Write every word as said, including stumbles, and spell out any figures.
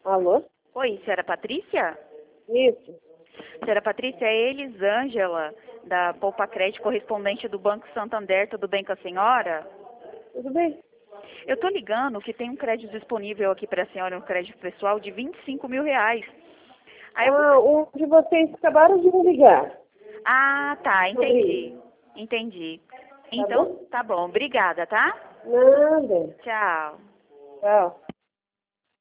Alô? Oi, senhora Patrícia? Isso. Senhora Patrícia, é Elisângela, da Poupa Crédito, correspondente do Banco Santander. Tudo bem com a senhora? Tudo bem? Eu tô ligando que tem um crédito disponível aqui para a senhora, um crédito pessoal de vinte e cinco mil reais. Aí eu... Ah, um de vocês acabaram de me ligar. Ah, tá, entendi. Entendi. Tá Então, bom? tá bom. Obrigada, tá? Nada. Tchau. Tchau.